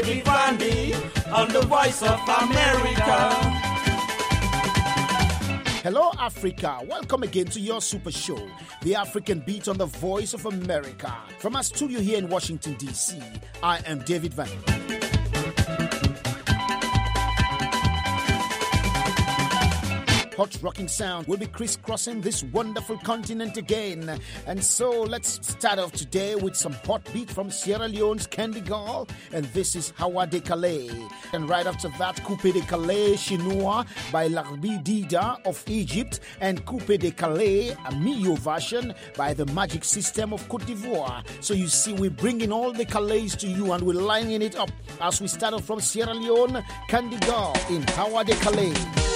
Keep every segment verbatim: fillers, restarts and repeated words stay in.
David Vandy on the Voice of America. Hello, Africa. Welcome again to your super show, The African Beat on the Voice of America. From our studio here in Washington, D C, I am David Vandy. Hot rocking sound will be crisscrossing this wonderful continent again. And so let's start off today with some hot beat from Sierra Leone's Candy Girl. And this is Hawa de Calais. And right after that, Coupe de Calais Chinois by Larbi Dida of Egypt. And Coupe de Calais, a Mio version by the Magic System of Cote d'Ivoire. So you see, we're bringing all the Calais to you and we're lining it up as we start off from Sierra Leone, Candy Girl in Hawa de Calais.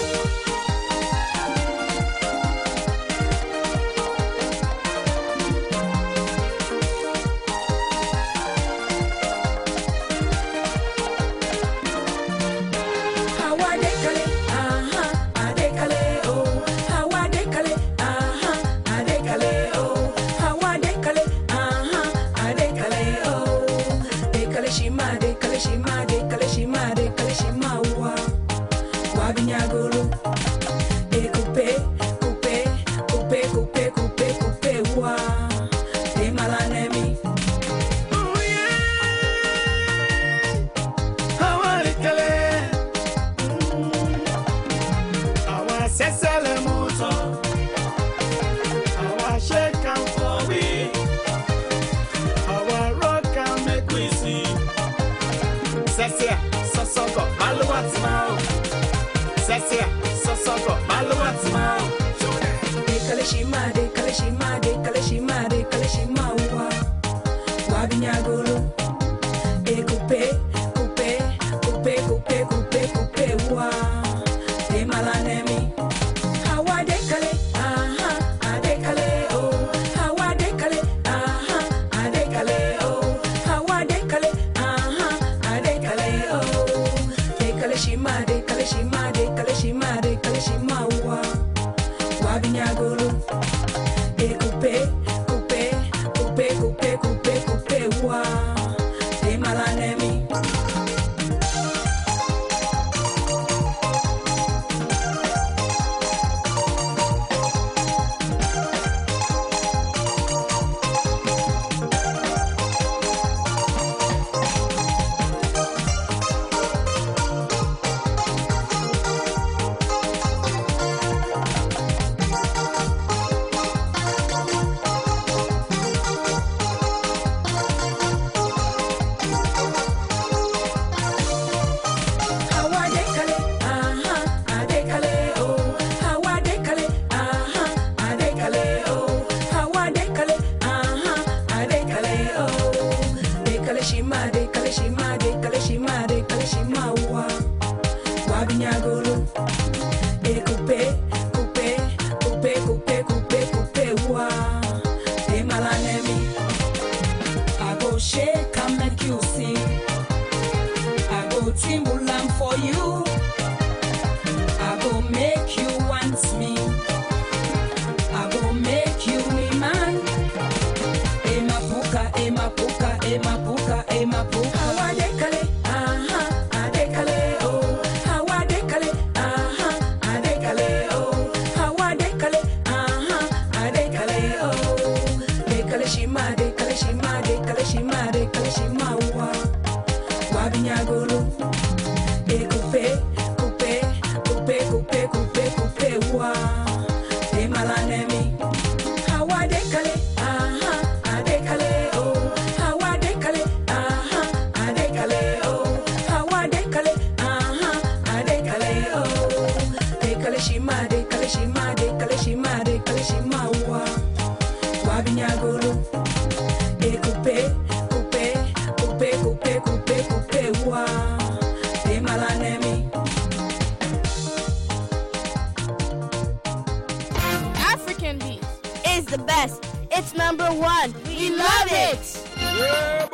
African Beat is the best. It's number one. We love it. Yeah,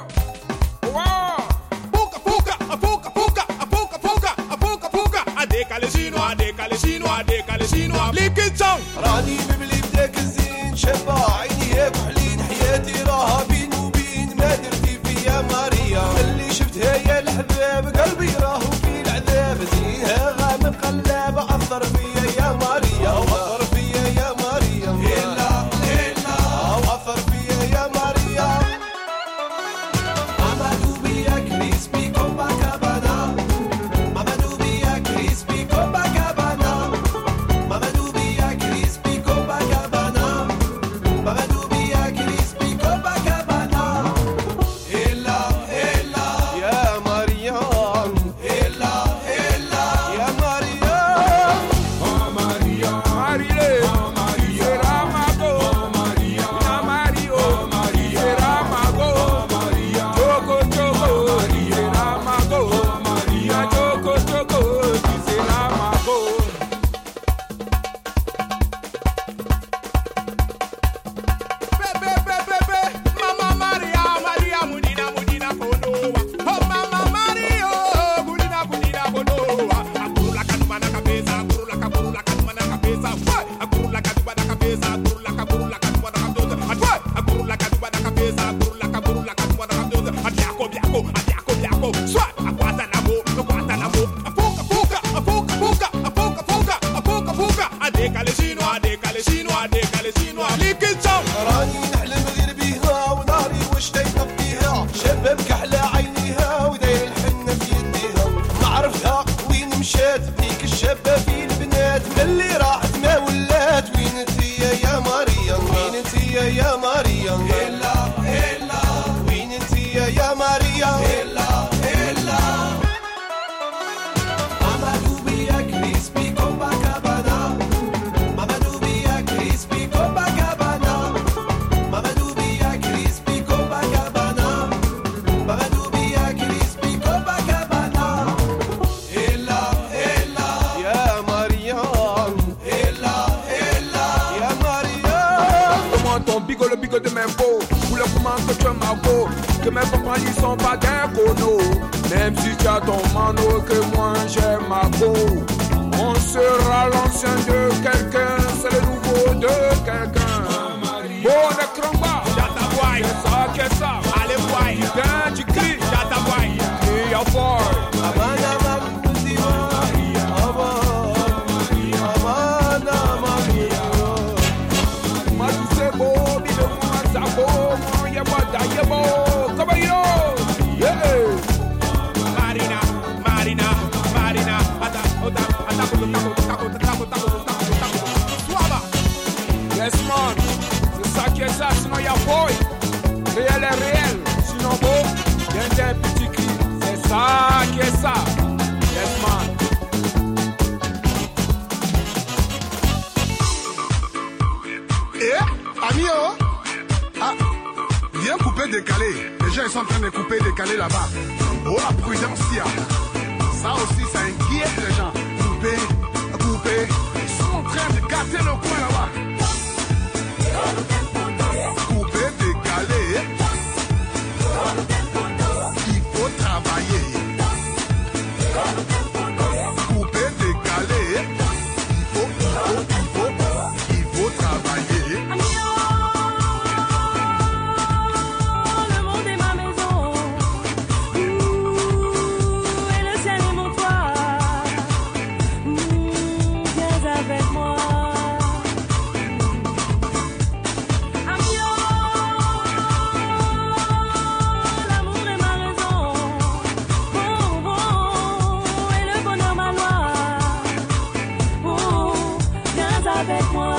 boy. Wow. Puka puka, a puka puka, a puka puka, a puka puka. Adekale chino, adekale chino, adekale chino. Lick it down. راني ببلي بداك الزين شابة عيني يا بحلين حياتي راها بين وبين ما درتي فيا ماريا اللي شفتها يا الحلال décalé chinois, décalé chinois, décalé chinois. Liquid sound. راني نحلم غير بيها وناري واش دايره فيها شباب كحلى عينيها وداير الحنه في يديها ما عرفتها وين مشات ديك الشابه في البنات ملي راحت ما ولات وين انت يا ماريا وين انت يا ماريا هلا هلا وين انت يا ماريا هلا هلا ماما دوبيا كريسبي كومبا كابانا ماما دوبيا كريسبي كومبا كابانا ماما دوبيا كريسبي كومبا كابانا ماما دوبيا كريسبي كومبا كابانا هلا هلا يا مريم هلا هلا يا مريم Comment ton bigot le bigot de mes peaux pour le comment que tu es ma peau que mes papas ils sont pas des conos même si tu as ton mano que moi j'ai ma peau on sera l'ancien de quelqu'un c'est le nouveau de quelqu'un bon le cromba Jataboy, ça qu'est ça allez boy, putain tu cries Jataboy. crie à fort أمانة مكتوزيما أمانة مكتوزيما ma douce beau bide moi ça beau moi y'a pas d'ailleurs beau comme il est yeah Marina, Marina, Marina. Ata, ota, ata, ota, ota, ota, ota, ota, ota, ota. Suava. yes man c'est ça qui est ça sinon y'a boy réel est réel sinon beau bien un petit cri c'est ça qui est ça yes man Eh, Amio, ah, viens couper décalé. Les gens ils sont en train de couper décalé là-bas. Oh la prudence, ça aussi ça inquiète les gens. Couper, couper, ils sont en train de gâter le coin là-bas. Couper décalé, il faut travailler. Couper décalé, il faut, il faut, il faut, il faut travailler. Le monde est ma maison. Ouh, et le ciel est mon toit. Mmh, viens avec moi. Amio, l'amour est ma raison. Bon, bon, et le bonheur ma loi. Oh, viens avec moi.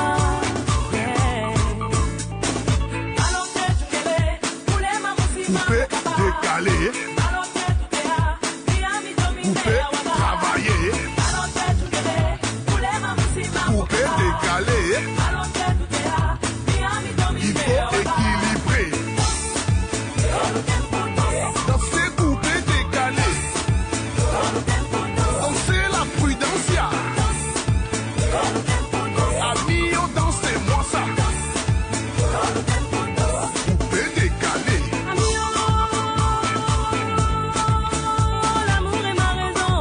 Couper, décaler, couper, travailler, couper, décaler, il faut équilibrer. Danser, couper, décaler, danser la prudencia. Amio, dansez-moi ça. Couper, décaler. L'amour est ma raison.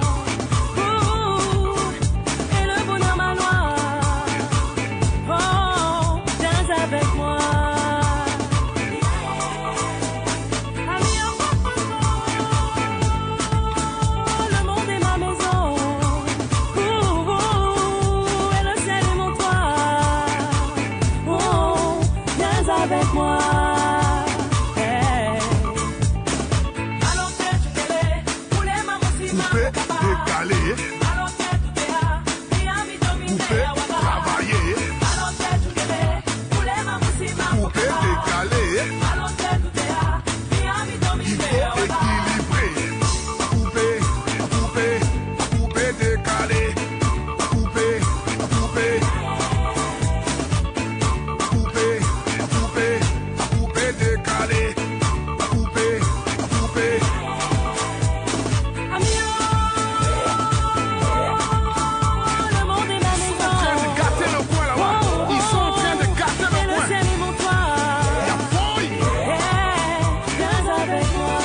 Ouh, et le bonheur ma loi. Oh, viens avec moi. Amio, le monde est ma maison. Ouh, et le ciel est mon toit. Oh, viens avec moi. Couper, décaler, couper, travailler, couper, décaler, il faut équilibrer. Couper, couper, couper, décaler, couper, couper, couper, couper, couper, décaler, couper, couper. Le monde est ma maison. Gâter le coin là-bas. Ils sont en train de gâter Et le le coin. ciel est mon toit. Il y a fouille. Yeah, viens avec moi.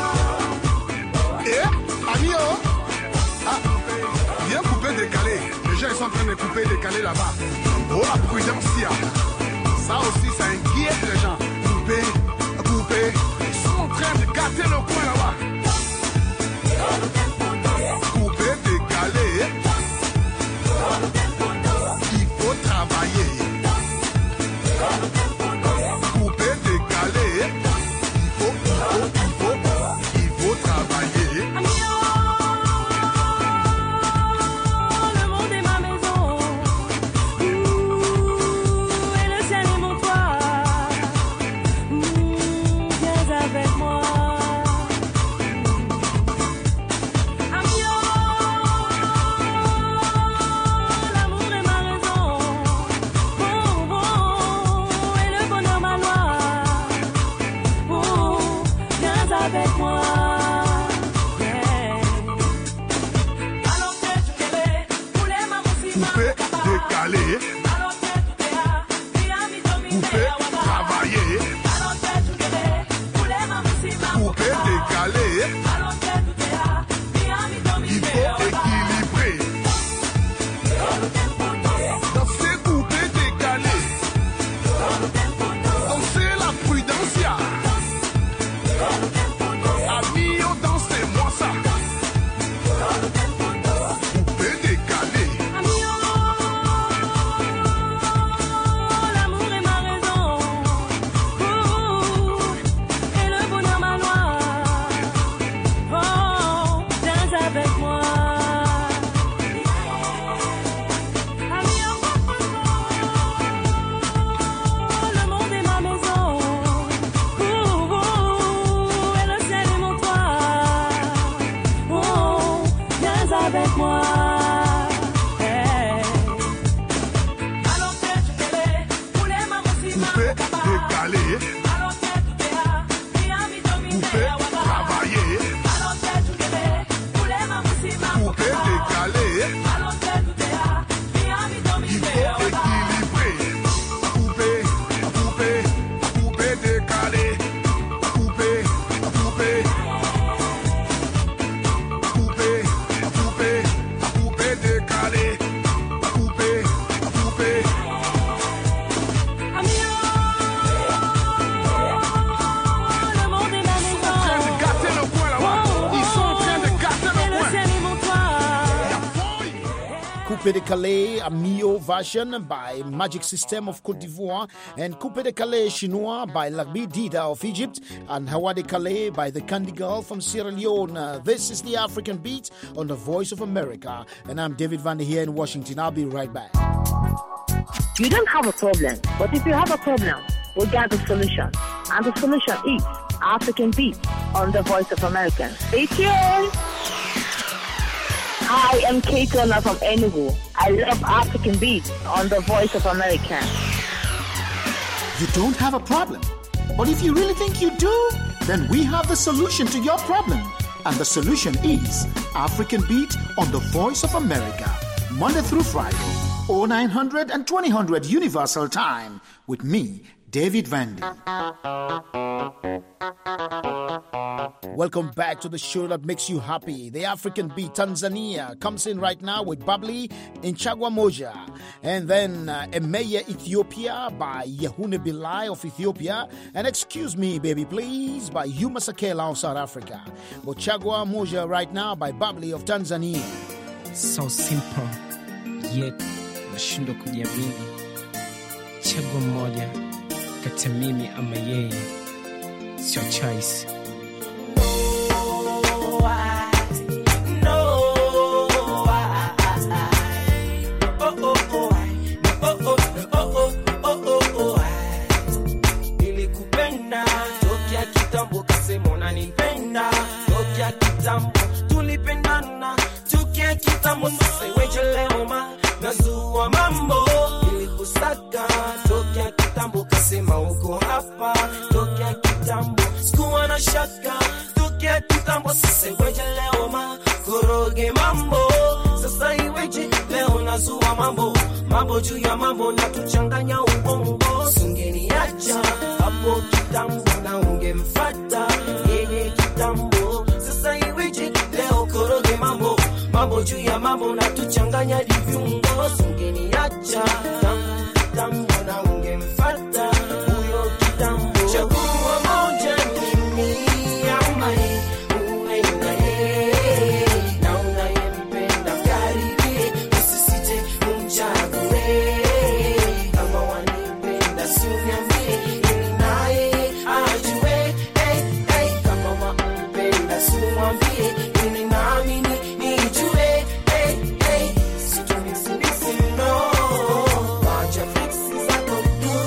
Eh, Amio, ah, viens couper, décaler. Les gens ils sont en train de couper, décaler là-bas. Oh la prudence, ça aussi ça inquiète les gens. Couper, couper, ils sont en train de gâter le coin là-bas. Couper, décaler, décaler, couper, travailler, couper, décaler, il faut équilibrer. Danser, couper, décaler, danser la prudencia. Amio, dansez-moi ça. Couper, décaler. L'amour est ma raison, oh, et le bonheur ma loi. Oh, danse avec moi. Le monde est ma maison, oh, oh, et le ciel est mon toit. Oh, danse avec moi. Couper, décaler, couper, travailler, couper, décaler, il faut équilibrer. Couper, couper, couper, décaler, couper, couper, couper, couper, couper, décaler, couper, couper. Le monde est ma En maison, train de gâter le coin là-bas. Ils sont en train de gâter et le le coin. ciel est mon toit. Coupe de Calais, a Mio version by Magic System of Côte d'Ivoire, and Coupe de Calais Chinois by Larbi Dida of Egypt, and Hawa de Calais by the Candy Girl from Sierra Leone. Uh, this is the African Beat on the Voice of America, and I'm David Vander here in Washington. I'll be right back. You don't have a problem, but if you have a problem, we got the solution. And the solution is African Beat on the Voice of America. Stay tuned. Hi, I'm Kate Turner from Enugu. I love African Beat on the Voice of America. You don't have a problem, but if you really think you do, then we have the solution to your problem. And the solution is African Beat on the Voice of America, Monday through Friday, oh nine hundred and twenty hundred Universal Time, with me, David Vander. Welcome back to the show that makes you happy. The African Beat Tanzania comes in right now with Babli in Chagwa Moja. And then uh, Emeya Ethiopia by Yehune Bilai of Ethiopia. And Excuse Me Baby Please by Yuma Sakela of South Africa. But Chagwa Moja right now by Babli of Tanzania. So simple, yet nashindwa kujiamini. Chagua moja kati mimi ama yeye, sio choice. Nilikupenda tokea kitambo, kasema unanipenda tokea kitambo, tulipendana tokea kitambo, sasa weje leo ma nazua mambo. Nilikusaka tokea kitambo, kasema uko hapa tokea kitambo, sikuwa na shaka tokea kitambo, sasa weje leo ma koroge mambo. Sasa iweje leo nazua mambo, mambo juu ya mambo na tuchanganya ubongo. Sungeniacha hapo kitambo na ungemfuata yeye kitambo, sasa iweje leo koroge mambo, mambo juu ya mambo na tuchanganya viungo. Sungeniacha tangu kitambo na ungemfuata huyo kitambo. Chagua moja mimi ama yeye, uwe na yeye na unayempenda karibie, usisite umchague. Kama wanipenda suniambie ili naye ajue, hey, hey. Kama wampenda sumwambie ili nami nijue, hey, hey. Situmisi misi no, wacha fixi zako tu.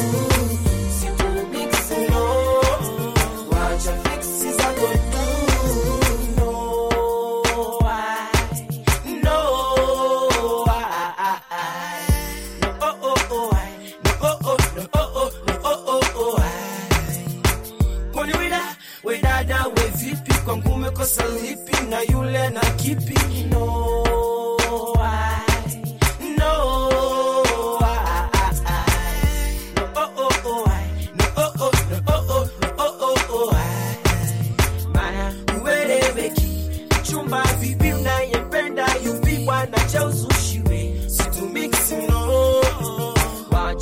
Situmisi no, wacha fixi zako tu. No, I, no, I, I, no, oh, oh, oh, I, no, oh, oh, no, oh, oh, no, oh, oh, oh, I. Kwani wida, wedada we vipi, kwangu umekosa lipi na yule na kipi? No, I, no,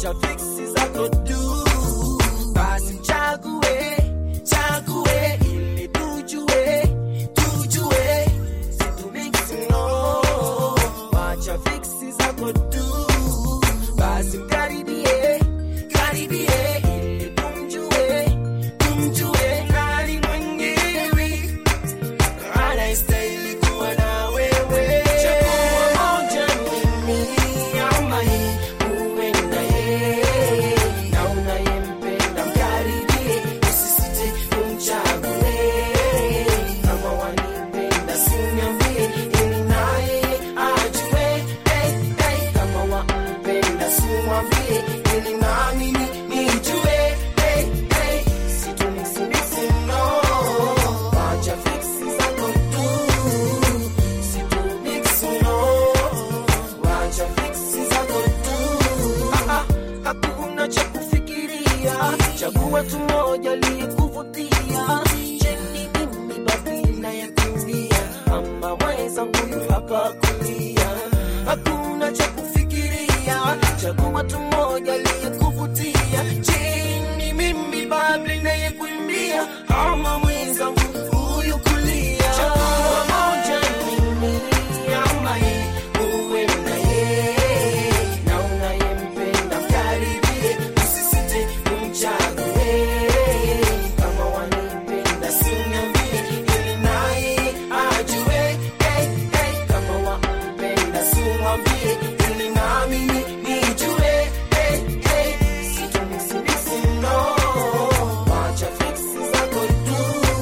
your fixes I could do. Basi chague, chague, ili tujue, tujue. Situ mixing no. What your fixes I could do. Basi karibie, karibie, ili tumjue, tumjue. Nani mwenyewe, anastahili kuwa na wewe. Chagua moja mimi, ama hii, uwe na yeye. Na unayempenda mkaribie, usisite kumchague. Kama wanipenda siniambie, ili naye ajue. Hey, hey, kama wampenda simwambie, ili nami nijue. Hey, hey, situmisi no. Wacha fixes I could do. Situmisi no. Wacha fixes I could do. Ah, ah, hakuna cha kufikiria. Chagua tu moja aliyekuvutia. Je, ni mimi basi nayekumbia, ama wenzangu hapa kulia? Hakuna cha kufikiria. Chagua tu moja aliyekuvutia. Je, ni mimi basi nayekumbia, ama mwenzangu huyu kulia? Chagua moja mimi, ama yeye, uwe na yeye. Na unayempenda mkaribie, usisite kumchague. Kama wanipenda siniambie, ili naye ajue. Hey, hey, kama wampenda simwambie, ili nami nijue. Hey, hey, situmisi no. Wacha fixes I could do.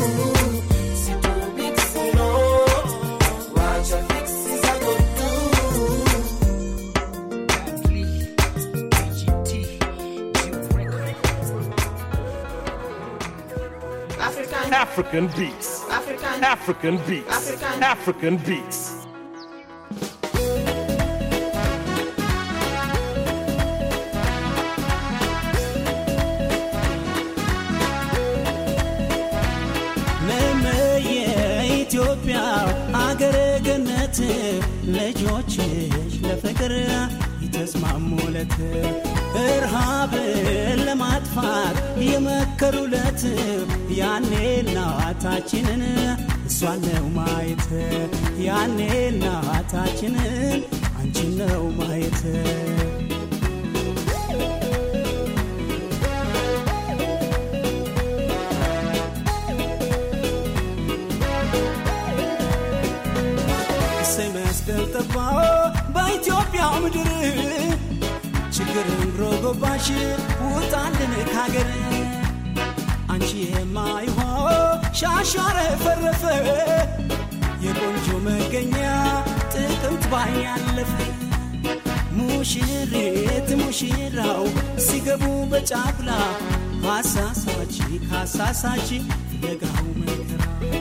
Situmisi no. Wacha fixes I could do. African, African beats. African, African beats. African. African beats. ኢትዮጵያ አገረ ገነት ልጆችሽ ለፍቅር የተስማሙለት እርሃብን ለማጥፋት የመከሩለት ያኔ እናታችንን እሷን ነው ማየት ያኔ እናታችንን አንቺን ነው ማየት ስመስደልጠባ በኢትዮጵያ ምድር ችግርን ሮጎባሽ ውጣልን ካገር አንቺ የማይሆ ሻሻረ ፈረፈ የቆንጆ መገኛ ጥቅምት ባይ ያለፈ ሙሽሪት ሙሽራው ሲገቡ በጫፍላ አሳሳች ካሳሳች ለጋው መከራ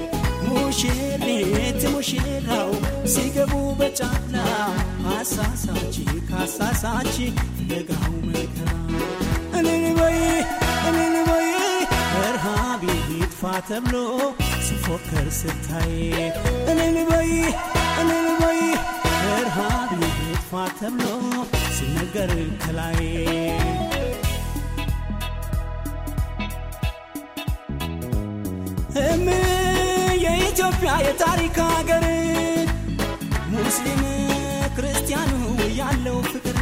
ሙሽሪት ሙሽራው ሲገቡ በጫፍላ አሳሳች ካሳሳች ለጋው መከራ እልል በይ እልል በይ እርሃብ ይጥፋ ተብሎ ሲፎከር ስታይ እልል በይ እልል በይ እርሃብ ይጥፋ ተብሎ ሲነገር ከላይ እም የኢትዮጵያ የታሪክ ሀገር ሙስሊም ክርስቲያኑ ያለው ፍቅር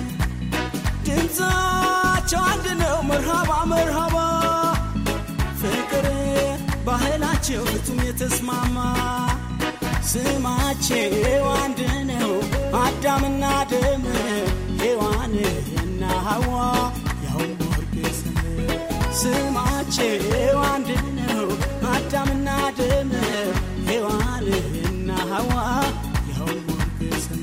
ድምፃቸው አንድ ነው መርሃባ መርሃባ ፍቅር ባህላቸው ፍጹም የተስማማ ስማቸው አንድ ነው አዳምና አደም ሔዋንና ሐዋ ያው ወርቅ ስም ስማቸው አንድ ነው አዳምና አደም ሔዋንና ሐዋ ያው ወርቅ ስም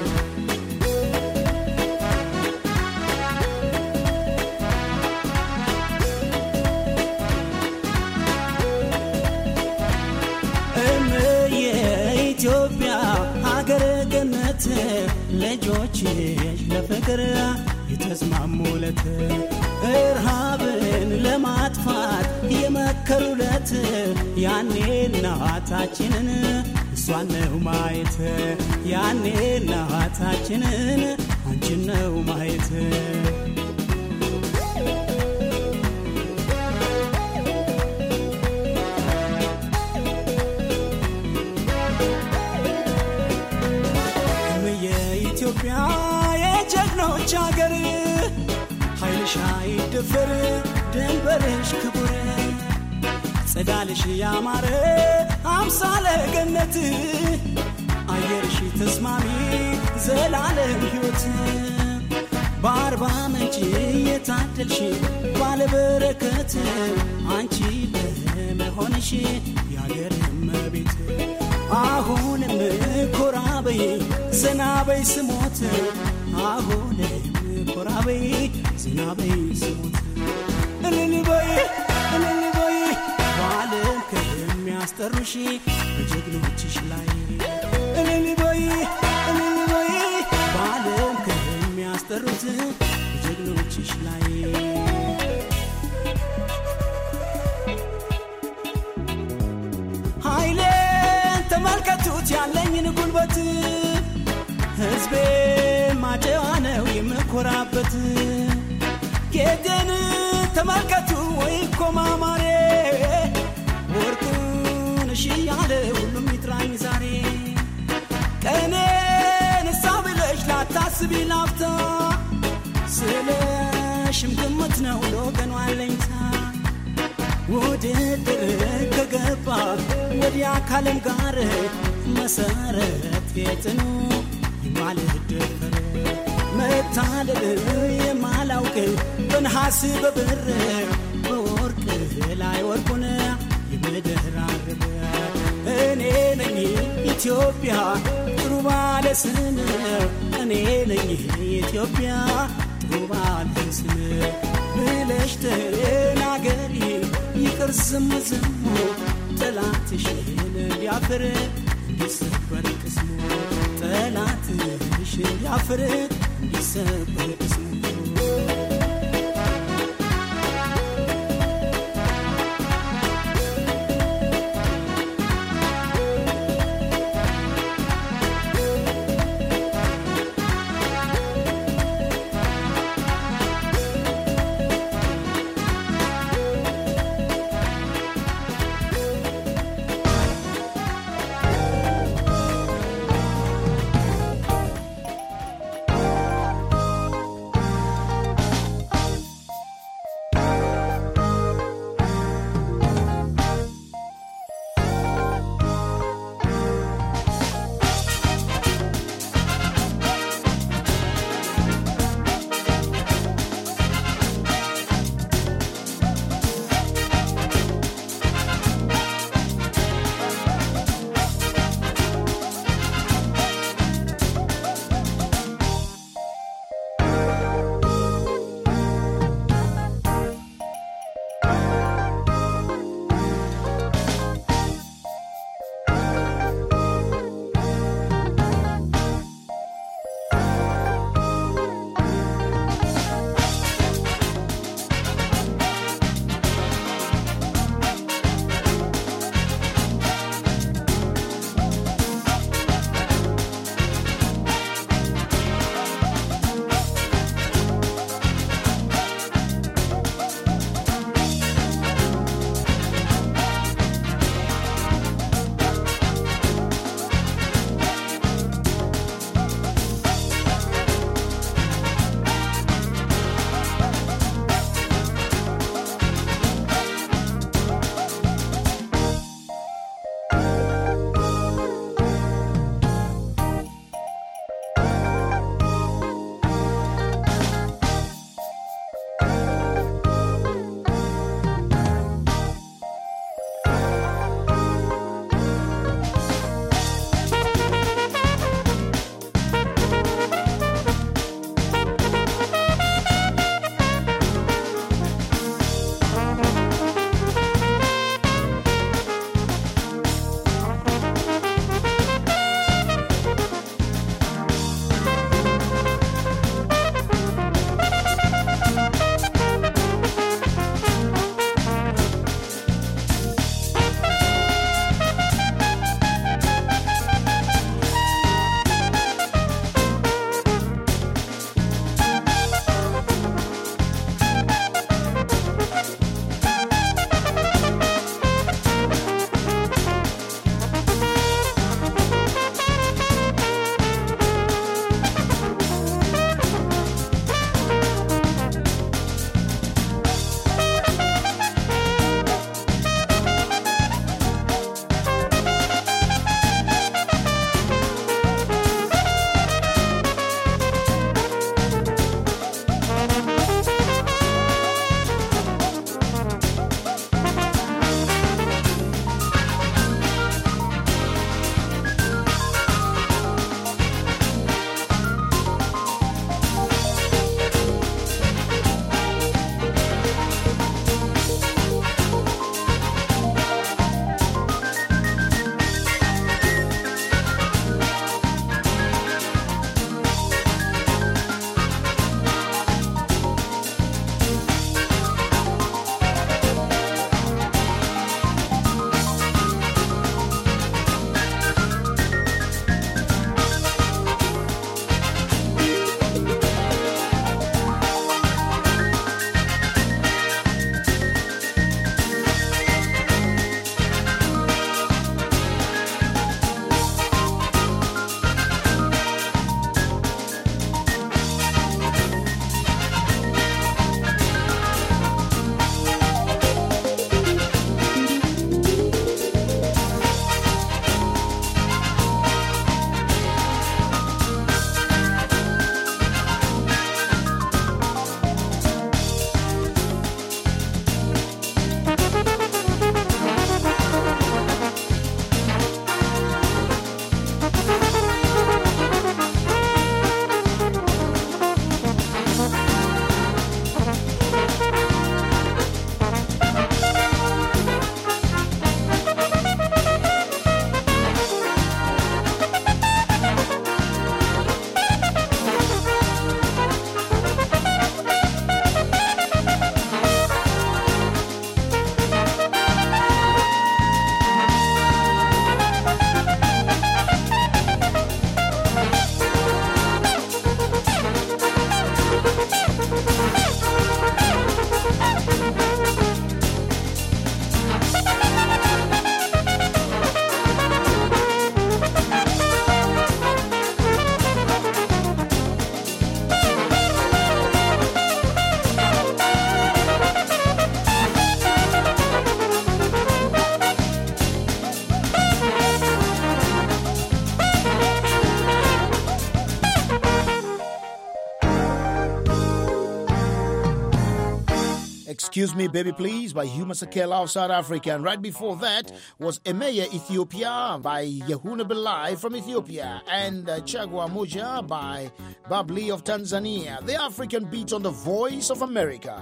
ኢትዮጵያ ሀገረ ገነት ልጆችሽ ለፍቅር የተስማሙለት እርሃብን ለማጥፋት የመከሩለት ያኔ እናታችንን እሷን ነው ማየት ያኔ እናታችንን አንቺን ነው ማየት ክብርሽ አይደፈር ድንበርሽ ክቡር ጸዳልሽ ያማረ አምሳለ ገነት አየርሽ ተስማሚ ዘላለም ሕይወት በአርባ ምንጭ የታደልሽ ባለበረከት አንቺ በመሆንሽ ያገር እመቤት አሁንም ኮራ በይ ዘና በይ ስሞት አሁንም ኮራ በይ ዘና በይ ስሞት እልል በይ እልል በይ በዓለም ከሚያስጠሩሽ በጀግኖችሽ ላይ እልል በይ እልል በይ በዓለም ከሚያስጠሩት በጀግኖችሽ ላይ ኃይሌን ተመልከቱት ያለኝን ጉልበት ሕዝቤ ማጨዋ ነው የምኮራበት ጌጤን ተመልከቱ ወይ ኮማማሬ ወርቁን እሺ ያለ ሁሉም ይጥራኝ ዛሬ ቀኔን እሳ ብለሽ ላታስቢ ላፍታ ስለሽም ግምት ነው ለወገኑ አለኝታ ውድድር ከገባ ወዲያ ካለም ጋር መሰረት የጥኑ የማልደፈር መታለል የማላውቅ በነሐስ በብር በወርቅ ላይ ወርቁን የምደራርብ እኔ ነኝ ኢትዮጵያ ጥሩ ባለ ስም እኔ ነኝ ኢትዮጵያ ጥሩ ባለ ስም ብለሽ ተናገሪ ይቅር ዝም ዝም ጠላትሽን ሊያፍር እንዲሰበር ቅስሙ ጠላትሽን ሊያፍር እንዲሰበር ቅስሙ Excuse Me Baby Please by Huma Sakela of South Africa. And right before that was Emeya Ethiopia by Yehuna Belai from Ethiopia. And uh, Chagwa Moja by Babli of Tanzania. The African beat on the Voice of America.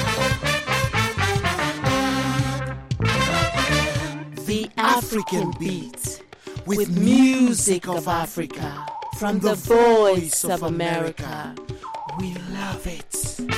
The African beat with music of Africa from the Voice of America. We love it.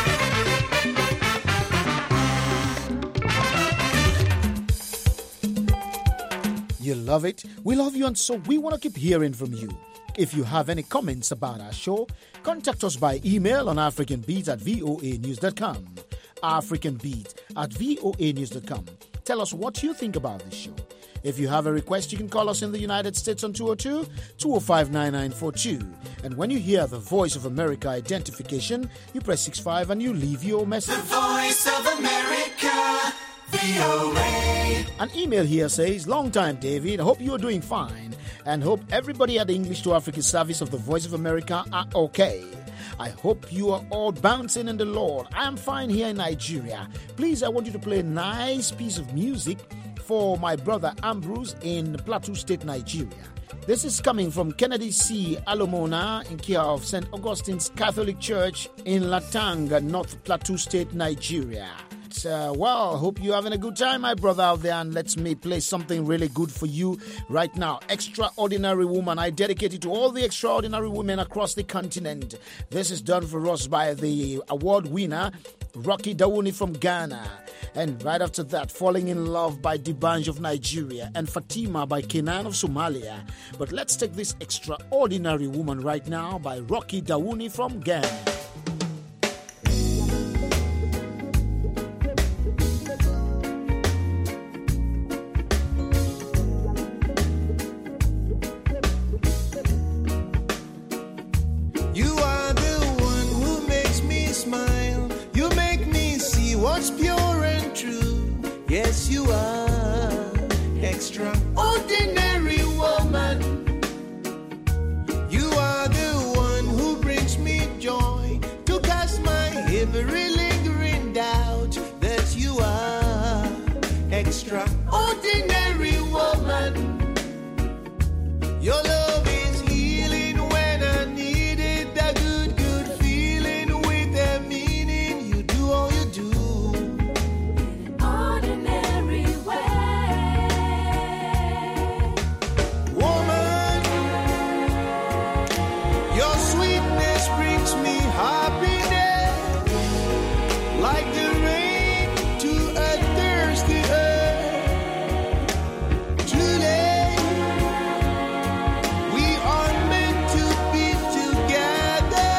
You love it? We love you, and so we want to keep hearing from you. If you have any comments about our show, contact us by email on africanbeat at voa news dot com. africanbeat at voa news dot com. Tell us what you think about this show. If you have a request, you can call us in the United States on two oh two, two oh five, nine nine four two. And when you hear the Voice of America identification, you press six five and you leave your message. The Voice of America, V O A. An email here says, long time, David. Hope you are doing fine and hope everybody at the English to Africa service of the Voice of America are okay. I hope you are all bouncing in the Lord. I am fine here in Nigeria. Please, I want you to play a nice piece of music for my brother Ambrose in Plateau State, Nigeria. This is coming from Kennedy C. Alomona in care of Saint Augustine's Catholic Church in Latanga, North Plateau State, Nigeria. Uh, well, hope you're having a good time, my brother out there, and let me play something really good for you right now. Extraordinary Woman. I dedicate it to all the extraordinary women across the continent. This is done for us by the award winner, Rocky Dawuni from Ghana. And right after that, Falling in Love by Dibanj of Nigeria and Fatima by Kenan of Somalia. But let's take this Extraordinary Woman right now by Rocky Dawuni from Ghana. You are the one who makes me smile. You make me see what's pure and true. Yes, you are extraordinary woman. You are the one who brings me joy to cast my every lingering doubt that you are extraordinary woman. Your love is healing when I need it. That good, good feeling with a meaning. You do all you do. Ordinary way. Woman, your sweetness brings me happiness, like the rain to a thirsty earth. Today, we are meant to be together,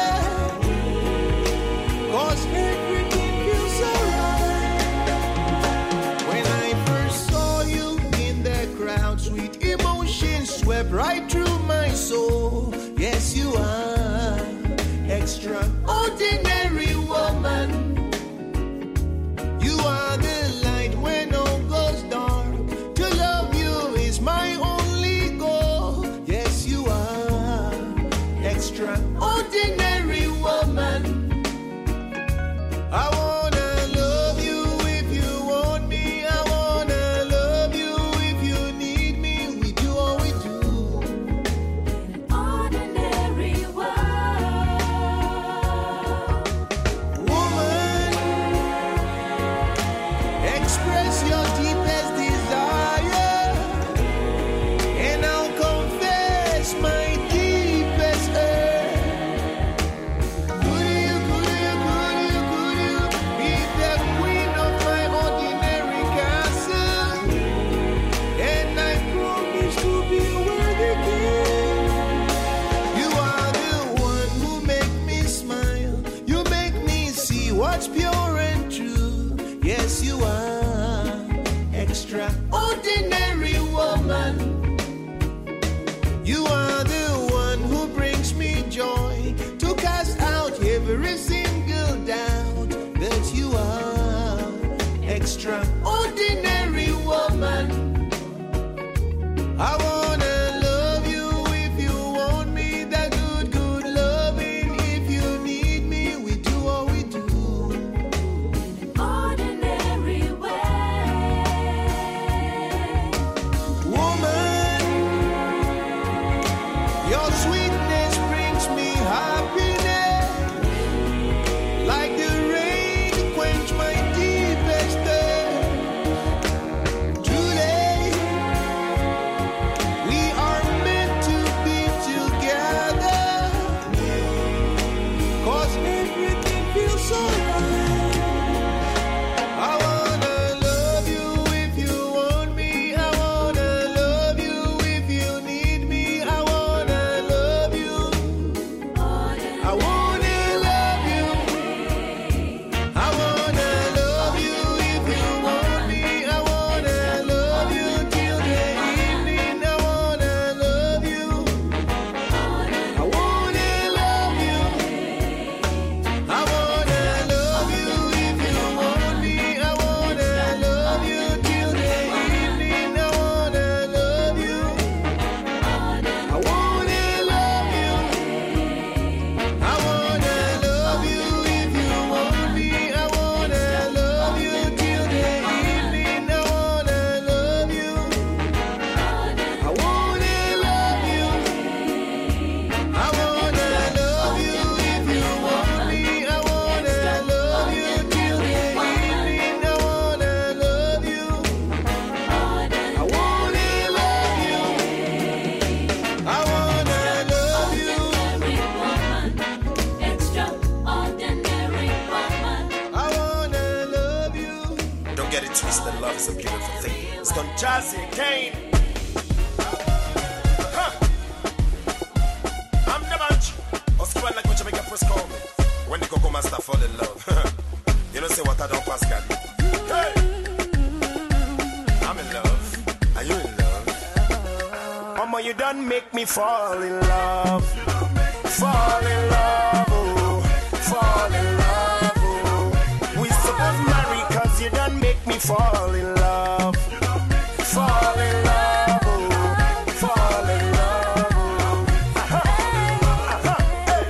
'cause everything feels alright. When I first saw you in the crowd, sweet emotions swept right through my soul. Yes, you are extraordinary woman. You are the light when all goes dark. To love you is my only goal. Yes, you are extraordinary woman. I wanna love you if you want me. I wanna love you if you need me. We do all we do. Ordinary world. Woman, express your deepest desire, and I'll confess my deepest hurt. Could you, could you, could you, could you be the queen of my ordinary castle? And I promise to be a worthy king. You are the one who make me smile. You make me see what's pure and true. Yes, you are extraordinary woman. You are the one who brings me joy to cast out every single doubt that you are extraordinary woman. I wanna love you if you want me. That good, good loving. If you need me, we do all we do. Ordinary twisted love is a beautiful thing. It's gone Jazzy Kane. Huh. I'm the bunch. I'll squad like what you make a first call me. When the Coco Master fall in love. You don't say what I don't, Pascal. Hey. I'm in love. Are you in love? Mama, you done make me fall in love. Fall in love, oh. Fall in love, oh. We supposed marry cause you done make me fall in love. Fall in love, oh. Fall in love, oh. Uh-huh. Uh-huh.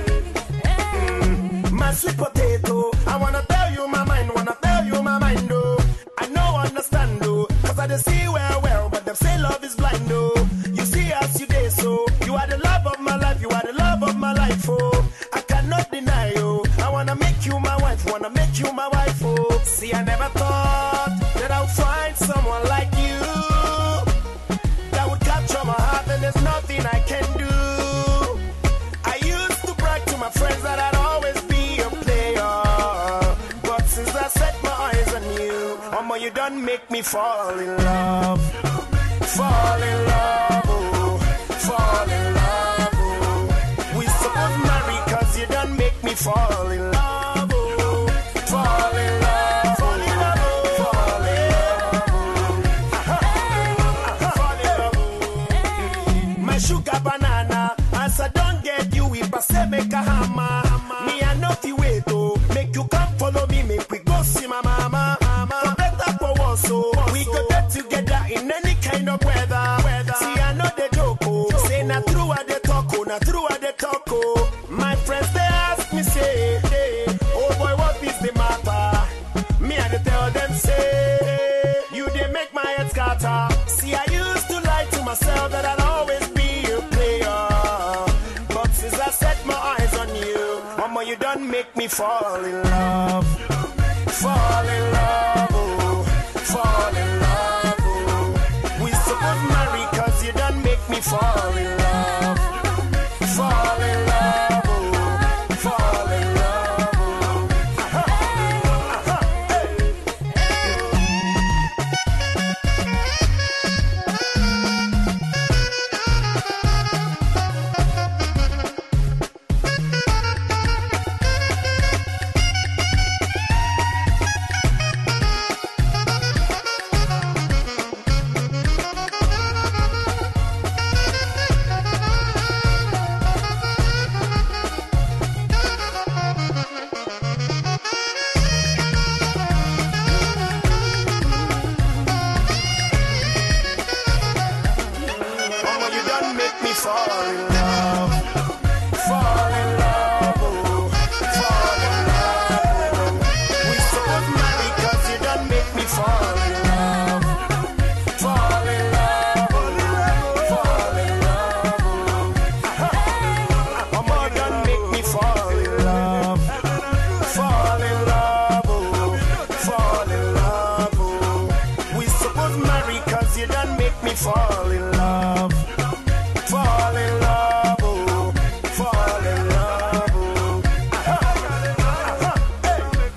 Hey. Mm. My sweet potato, I wanna tell you my mind, wanna tell you my mind, oh. I know, understand, oh. Cause I just see well, well, but them say love is blind, oh. You see as you day, so you are the love of my life, you are the love of my life, oh. I cannot deny you. I wanna make you my wife, wanna make you my wife, oh. See, I never thought that I'll find someone like you that would capture my heart, and there's nothing I can do. I used to brag to my friends that I'd always be a player, but since I set my eyes on you, Mama, you done make me fall in love. Fall in love, oh. Fall in love, oh. We supposed marry cause you done make me fall in love, oh. Fall in love, fall in love, oh. Fall in love, oh. Uh-huh. Fall in love, oh. My sugar banana, as I don't get you, if I say make a hammer, me I know the way to make you come follow me, make we go see my mama. For better for worse, so we could get together in any kind of weather. See, I know the joke, oh. Say na true at the talk, oh, na true at the talk, oh. My friends they ask me say, hey, oh boy, what is the matter? Me I dey tell them say, you they make my head scatter. See, I used to lie to myself that I'd always be a player, but since I set my eyes on you, Mama, you done make me fall in love. Fall in love, oh. Fall in love, oh. We supposed marry cause you done make me fall in love. Fall in love, oh. Fall in love, oh. Uh-huh. Uh-huh. Hey. Mama, you done make me fall in love. Fall in love, oh. Fall in love, oh. We supposed marry cause you done make me fall in love. Fall in love, oh. Fall in love, oh. Uh-huh. Mama, you done make me fall in love. Fall in love, oh. Fall in love, oh. We supposed marry cause you done make me fall in love. Fall in love, oh. Fall in love, oh. Uh-huh. Uh-huh. Hey.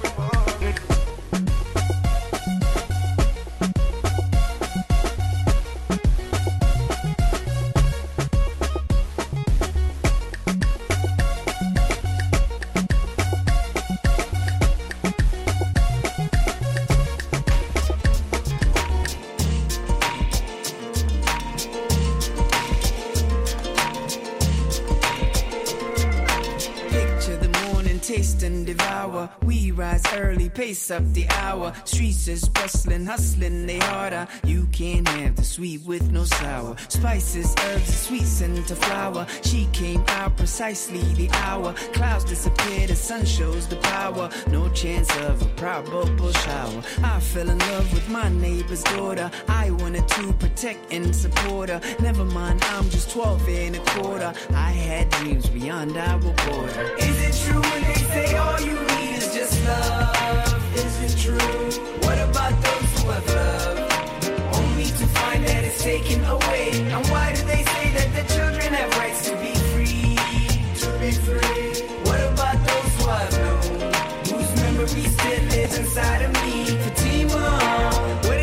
Picture the morning, taste and devour. We rise early, pace up the hour. Streets is bustling, hustling, they harder. You can't have the sweet with no sour. Spices, herbs, and sweet scent of flower. She came out precisely the hour. Clouds disappear, the sun shows the power. No chance of a probable shower. I fell in love with my neighbor's daughter. I wanted to protect and support her. Never mind, I'm just twelve and a quarter. I had dreams beyond our border. Is it true when they say all you need is just love? Is it true? What about those who have love? Only to find that it's taken away. And why do they say that the children have rights to be free? To be free. What about those who I've known, whose memory still lives inside of me? Fatima,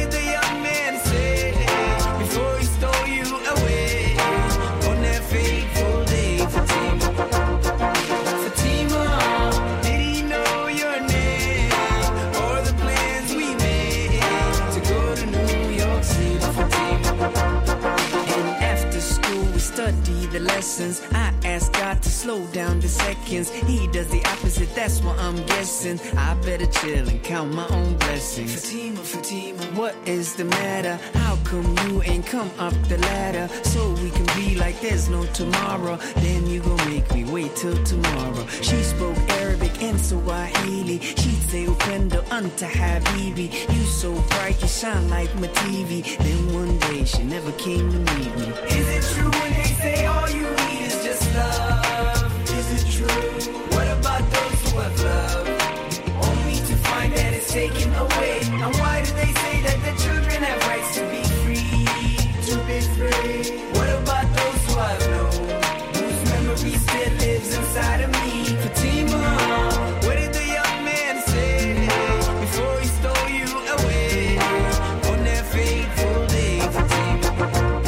Americans. He does the opposite, that's what I'm guessing. I better chill and count my own blessings. Fatima, Fatima, what is the matter? How come you ain't come up the ladder? So we can be like there's no tomorrow. Then you gon' make me wait till tomorrow. She spoke Arabic and Swahili. She'd say Upendo anta habibi. You so bright, you shine like my T V. Then one day she never came to meet me. Is it true when they say all you need is just love? Is it true? What about those who have love? Only to find that it's taken away. And why do they say that the children have rights to be free? To be free. What about those who have known? Whose memory still lives inside of me? Fatima, what did the young man say before he stole you away on that fateful day? Fatima,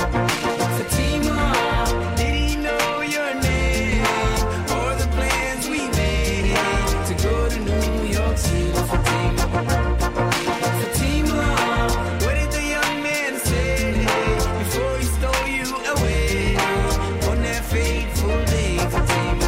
Fatima, did he know your name or the plans we made to go to New York City? Fatima, Fatima, what did the young man say before he stole you away on that fateful day? Fatima,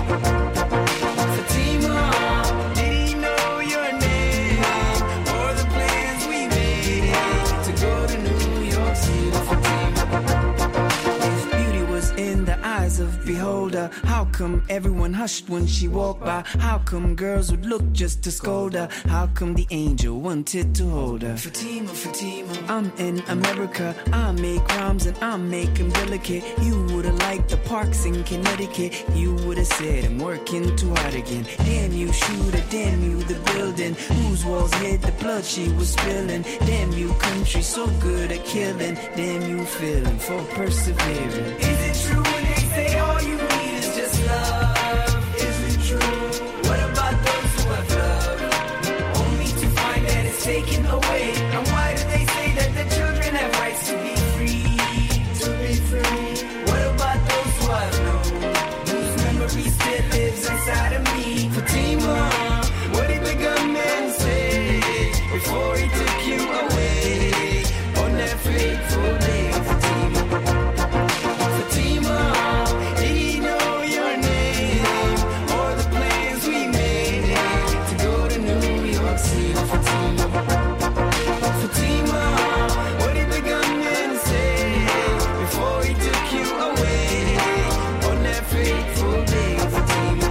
Fatima, did he know your name or the plans we made to go to New York City? Fatima, if beauty was in the eyes of beholder, how come everyone hushed when she walked by? How come girls would look just to scold her? How come the angel wanted to hold her? Fatima, Fatima, I'm in America. I make rhymes and I make them delicate. You would've liked the parks in Connecticut. You would've said I'm working too hard again. Damn you shooter, damn you the building whose walls hid the blood she was spilling. Damn you country so good at killing. Damn you feeling for persevering. Is it true when they say all you need is just love? Is it true? What about those who have love? Only to find that it's taken away. And why do they say that the children have rights to be free? To be free. What about those who have known? Whose memory still lives inside of me? Fatima, what did the gunman say before he took you away on that fateful day? Fatima, Fatima, did he know your name or the plans we made to go to New York City? Fatima, Fatima, what did the gunman say before he took you away on that fateful day? Fatima,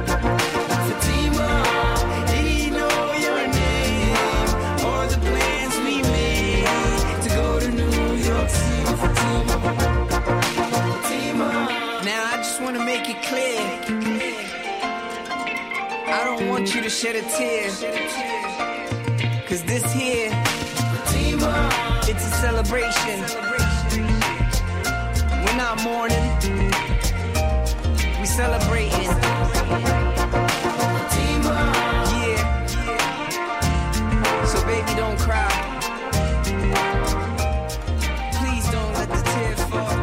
Fatima, did he know your name or the plans we made to go to New York City? Fatima, Fatima. Now I just want to make it clear, I don't want you to shed a tear, cause this here, Fatima, it's a celebration. We're not mourning, we celebrating. Fatima, yeah. So baby, don't cry. Please don't let the tear fall.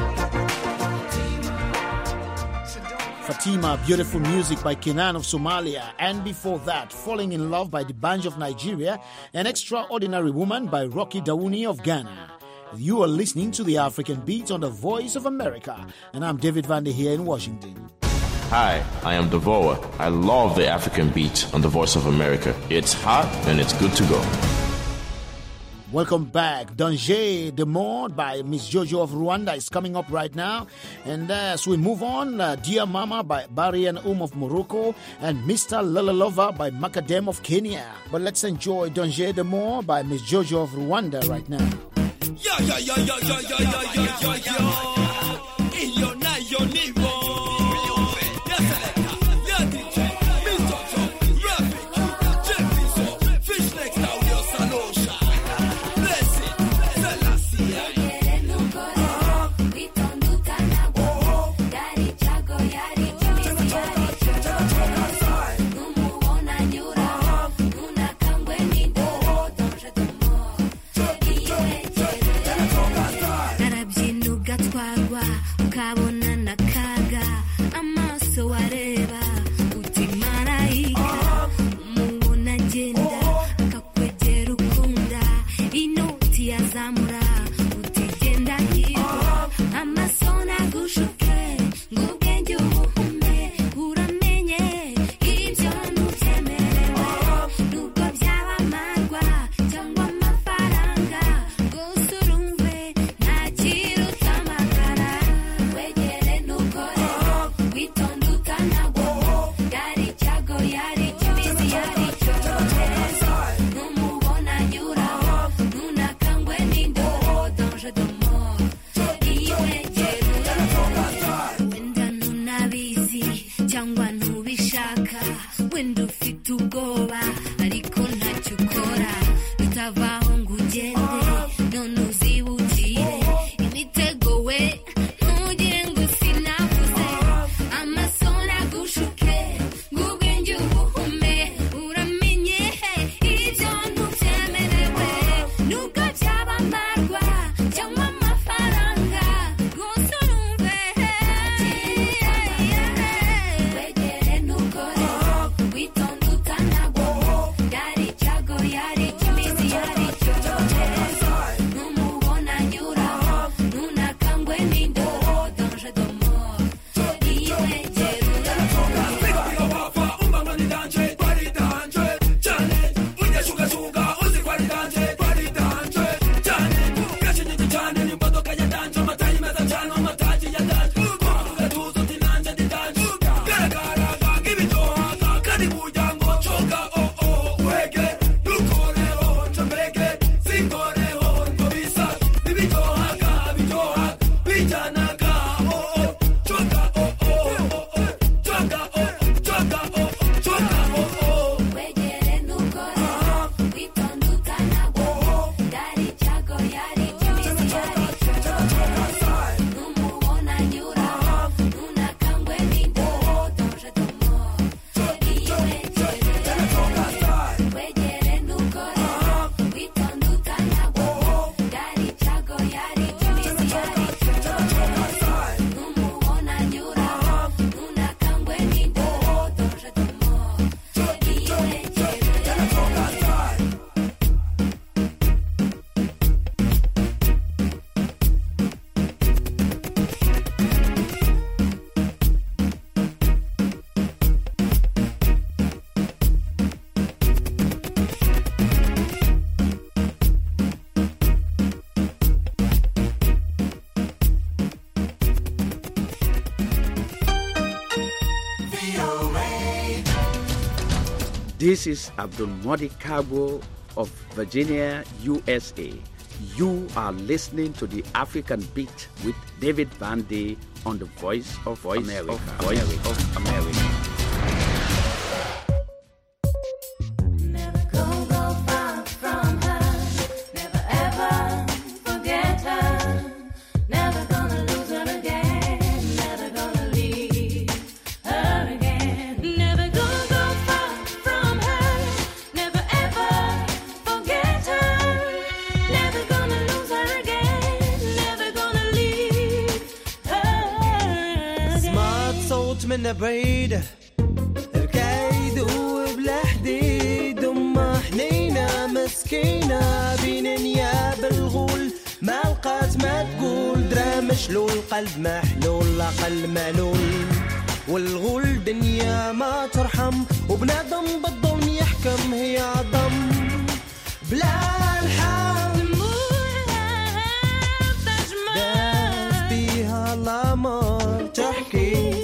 Fatima, beautiful music by Kenan of Somalia. And before that, Falling in Love by the Banj of Nigeria, An Extraordinary Woman by Rocky Dawouni of Ghana. You are listening to the African Beat on the Voice of America, and I'm David Vander here in Washington. Hi, I am Devoa. I love the African Beat on the Voice of America. It's hot and it's good to go. Welcome back. Danger de Mort by Miss Jojo of Rwanda is coming up right now. And as we move on, uh, Dear Mama by Barry and Um of Morocco and Mister Lalalova by Macadam of Kenya. But let's enjoy Danger de Mort by Miss Jojo of Rwanda right now. Yeah, yeah, yeah, yeah, yeah, yeah, yeah, yeah, yeah, yeah. In your night, your niveau. Ukabona na ariko ntacyo ukora utavaho ngo ugende none uzibukire imitego we ntugire ngo sinavuze amasura agushuke ngo ubwenge ubuhume uramenye ibyo ntubyemerewe nubwo byaba amarwa cyangwa amafaranga gusa urumve wegere n'ukore witonde utanagwa yari icyago yari ikimizi yari icyo cyohereza numubona anyura ntunakangwe n'indoro danger de mort iyo wegere This is Abdul Modi Kabo of Virginia, U S A. You are listening to the African Beat with David Van Day on the Voice of Voice America. Of Voice America. Of America. من بعيد الكايد وبلا حديد أم حنينة مسكينة بين نياب الغول ما لقات ما تقول درا مشلول قلب محلول أقل معلول والغول دنيا ما ترحم وبنادم بالظلم يحكم هي ضم بلا الحال داس بيها الأمر تحكي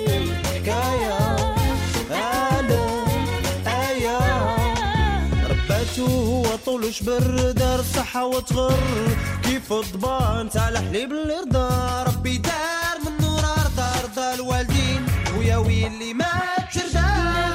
هو طول شبر دار صحة وتغر كيف الضبان تاع الحليب اللي رضا ربي دار من نور أرض أرض الوالدين ويا ويلي ما تردار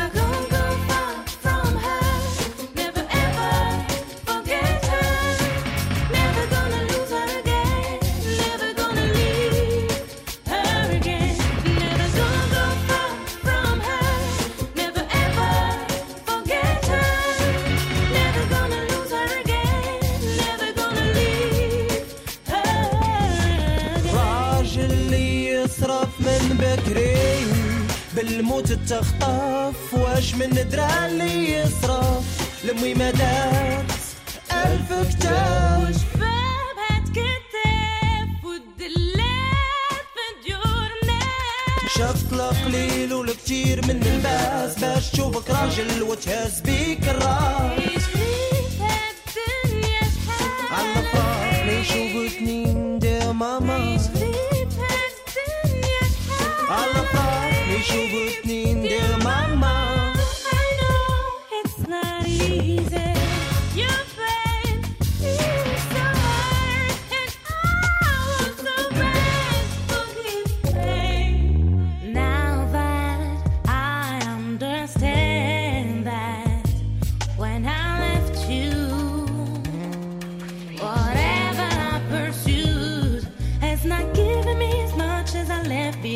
بالموت تخطف واش من درا اللي يصرف لمي ما دارت ألف كتاب وشبابها تكتف والدلات في ديورنا شفت القليل والكتير من الباس باش تشوفك راجل وتهز بيك الراس يشريف هالدنيا شحال على فرح نشوف اتنين دي ماما يشريف هالدنيا شحال على فرح شوف اتنين دي ماما I know it's not easy your pain is so hard and I was so bad for his pain now that I understand that when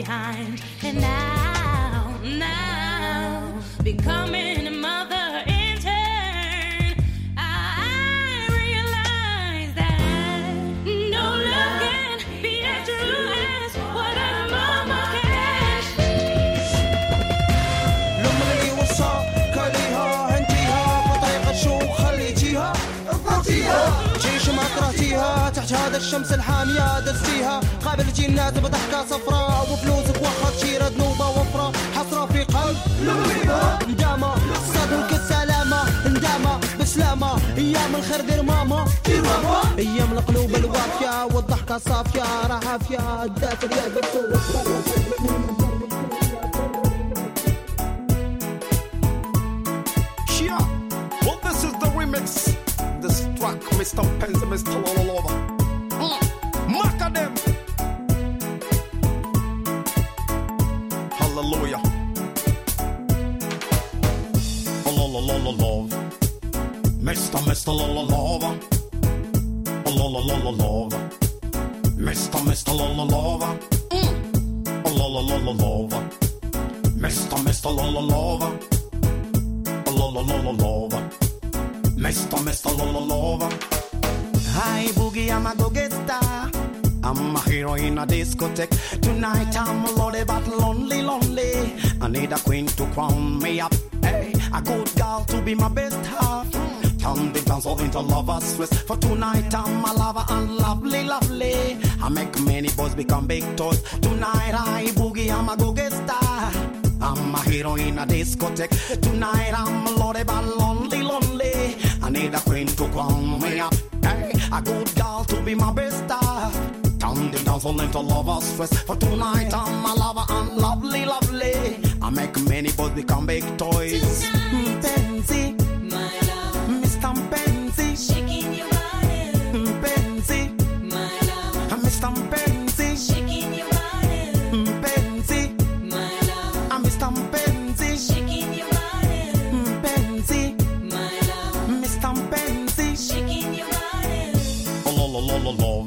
behind. And now, now, becoming a mother in turn, I realize that no love can be as true as what a mama can. لما اللي وصى كليها هنتيها بطريقة شو خليتيها اضغطيها جيش ما كرهتيها تحت هذا الشمس الحامية دستيها قابلتي الناس بضحكة صفراء وفلوسك وخط شيرة ذنوبة وفرة حسرة في قلب ندامة صدرك السلامة ندامة بسلامة ايام الخير دير ماما ايام القلوب الوافية والضحكة صافية راح عافية الذاكر يا دكتور. Yeah, well this is the remix. This track, Mister Penzi, Mister Lololova. Mm. Macadam. Hallelujah. Lololololov. Mister Mister Lololova. Lololololov. Mister Mister Lololova. Mm. Lololololova. Mister Mister Lololova. Lololololova. Mister Mister Lololova. Hi Boogie, I'm a go-get star. I'm a hero in a discotheque. Tonight I'm loaded but lonely, lonely. I need a queen to crown me up. Hey, a good girl to be my best half. Turn the dance all into lovers' twist. For tonight I'm a lover and lovely, lovely. I make many boys become big toys. Tonight I Boogie, I'm a go-get star. I'm a hero in a discotheque. Tonight I'm loaded but lonely, lonely. I need a queen to crown me up. Hey, a good girl to be my best star. Turn the dance all into lovers' fest. For tonight I'm a lover and lovely, lovely. I make many boys become big toys. Penzi, my love. Mister Penzi, shaking your body. Penzi, my love. Mister Penzi, shaking your body. Penzi, my love. Mister Penzi, shaking your body. Penzi, my love. Mister Penzi, shaking your body. Lololololov.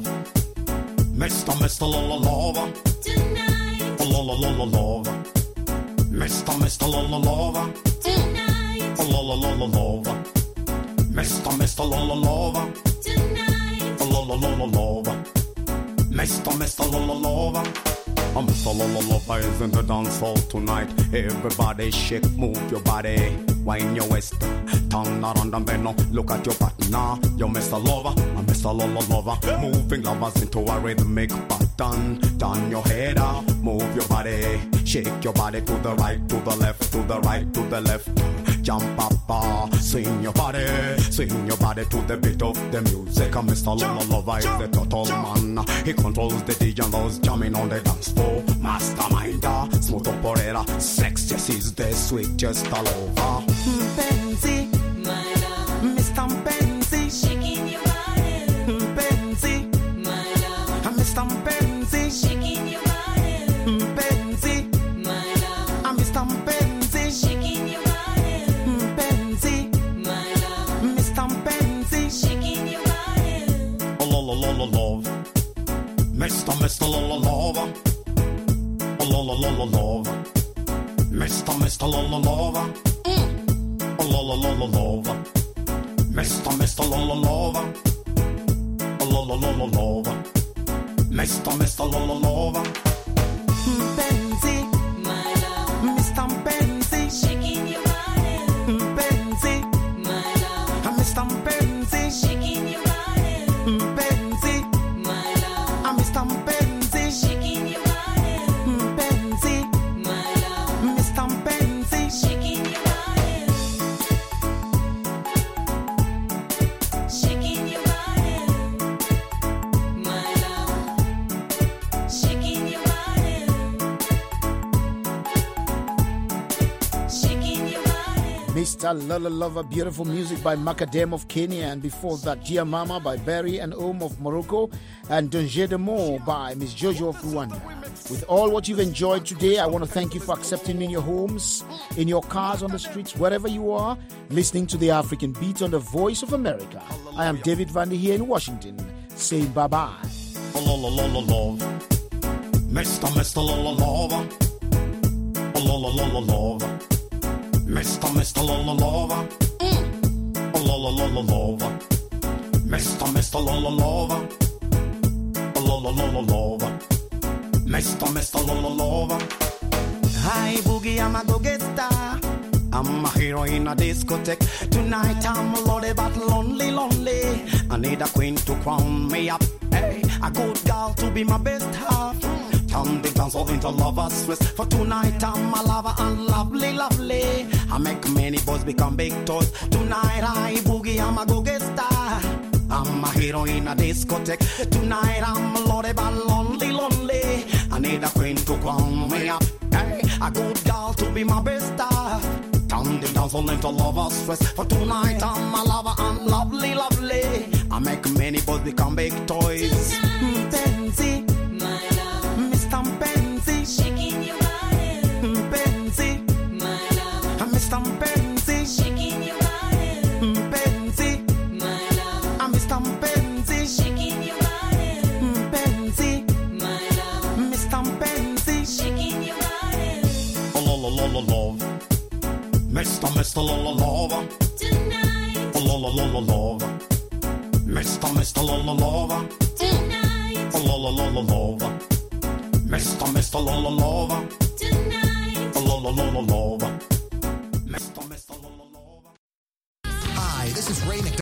Mister Mister Lololova. Tonight. Lololololova. Mister Mister Lololova. Tonight. Lololololova. Mister Mister Lololova. Tonight. Lololololova. Mister Mister Lololova. I'm Mister Lololova is in the dance hall tonight. Everybody shake, move your body. Wind your waist, turn around and bend. Look at your partner, you're Mister Lover, I'm Mister Lololova. Moving lovers into a rhythmic pattern. Turn your head up, move your body. Shake your body to the right, to the left, to the right, to the left. Jump up, uh, swing your body, swing your body to the beat of the music. And Mister Lololova is the total man. He controls the D J and those jamming on the dance floor. Masterminder, smooth operator, sex just is the sweetest all over. Penzi, my love. Mister Penzi, shaking your body. Penzi, my love. Mister Penzi, shaking your body. Penzi, my love. Mister Penzi, shaking your body. Penzi, my love. Mister Penzi, shaking your body. Lololololov. Mister Mister Lololova. Lololololova. Mister Mister Lololova. Lololololova. Mister Mister Lololova. Lololololova. Mister Mister Lololova. Penzi, my love. Mister Penzi, shaking your body. Penzi, my love. Mister Penzi, shaking your body. Penzi, my love. Mister Penzi, shaking your body. Penzi, my love. Mister Penzi, shaking your body. Shaking your body. My love. Shaking your body. Shaking your body. Mister Lololova, beautiful music by Macadam of Kenya, and before that, Gia Mama by Barry and Om of Morocco, and Danger de Mo by Miss Jojo of Rwanda. With all what you've enjoyed today, I want to thank you for accepting me in your homes, in your cars, on the streets, wherever you are, listening to the African Beat on the Voice of America. I am David Vandy here in Washington, saying bye-bye. Mister, Mister Lola Lover. Oh, Lola Lola Lover. Mister, Mister Lola Lover. Mm. Oh, Lola Lola Lover. Mister, Mister Lola Lover. Oh, Lola Lola Lover. Mister, Mister Lola Lover. Hi, Boogie, I'm a go-get star. I'm a hero in a discotheque. Tonight I'm loaded but lonely, lonely. I need a queen to crown me up. Hey, a good girl to be my best half. Turn the dance all into lovers' twist. For tonight I'm a lover and lovely, lovely. I make many boys become big toys. Tonight I boogie, I'm a go-get star. I'm a hero in a discotheque. Tonight I'm loaded but lonely, lonely. I need a queen to crown me up. Hey, a good girl to be my best star. Turn the dance all into lovers' twist. For tonight I'm a lover and lovely, lovely. I make many boys become big toys. Pansy, my love. Mister Pansy, shaking your body. Pansy, my love. Mister Pansy, shaking your body. Pansy, my love. Mister Pansy, shaking your body. Pansy, my love. Mister Pansy, shaking your body. Oh, Lola Lola Love. Mister, Mister Lola Lover. Tonight. Oh, Lola Lola Lover. Mister, Mister Lola Lover. Tonight. Oh, Lola Lola Lover. Mister, Mister Lola Lover. Tonight. Oh, Lola Lola Lover. Hi, this is Ray McDonald.